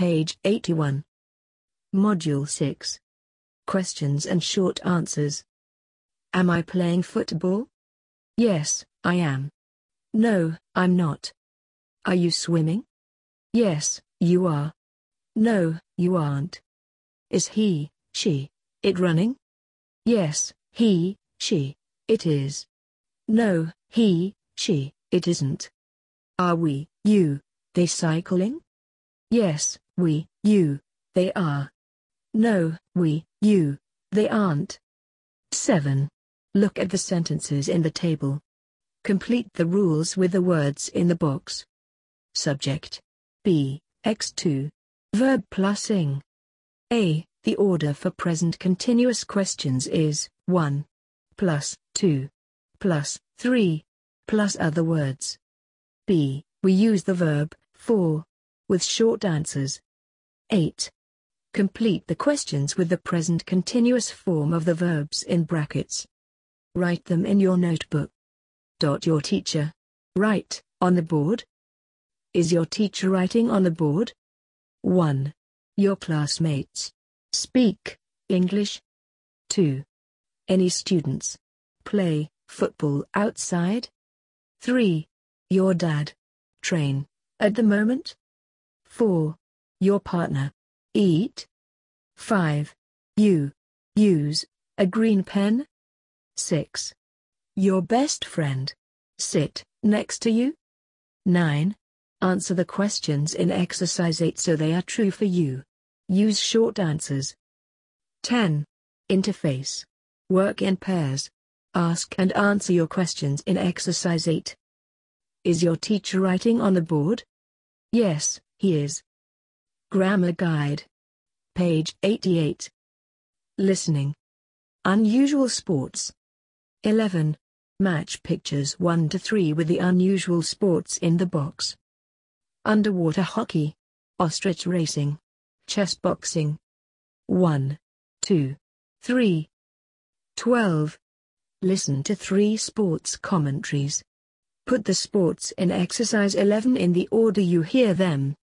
Page 81. Module 6. Questions and short answers. Am I playing football? Yes, I am. No, I'm not. Are you swimming? Yes, you are. No, you aren't. Is he, she, it running? Yes, he, she, it is. No, he, she, it isn't. Are we, you, they cycling? Yes, we, you, they are. No, we, you, they aren't. 7. Look at the sentences in the table. Complete the rules with the words in the box. Subject. B, X2. Verb plus ing. A. The order for present continuous questions is 1 plus 2 plus 3 plus other words. B. We use the verb for with short answers. 8. Complete the questions with the present continuous form of the verbs in brackets. Write them in your notebook. Your teacher write on the board? Is your teacher writing on the board? 1. Your classmates speak English. 2. Any students play football outside? 3. Your dad train at the moment? 4. Your partner eat? 5. You use a green pen? 6. Your best friend sit next to you? 9. Answer the questions in exercise 8 so they are true for you. Use short answers. 10. Interface. Work in pairs. Ask and answer your questions in exercise 8. Is your teacher writing on the board? Yes, he is. Grammar guide. Page 88. Listening. Unusual sports. 11. Match pictures 1 to 3 with the unusual sports in the box. Underwater hockey. Ostrich racing. Chess boxing. 1, 2, 3. 12. Listen to 3 sports commentaries. Put the sports in exercise 11 in the order you hear them.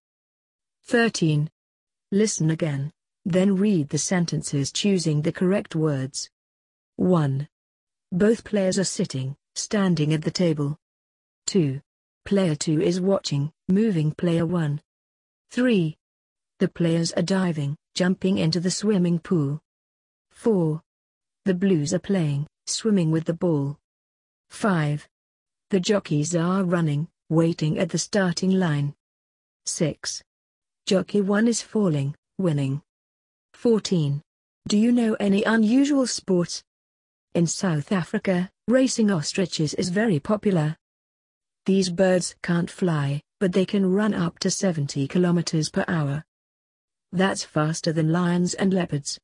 13. Listen again, then read the sentences choosing the correct words. 1. Both players are sitting, standing at the table. 2. Player 2 is watching, moving player 1. 3. The players are diving, jumping into the swimming pool. 4. The Blues are playing, swimming with the ball. 5. The jockeys are running, waiting at the starting line. 6. Jockey 1 is falling, winning. 14. Do you know any unusual sports? In South Africa, racing ostriches is very popular. These birds can't fly, but they can run up to 70 kilometers per hour. That's faster than lions and leopards.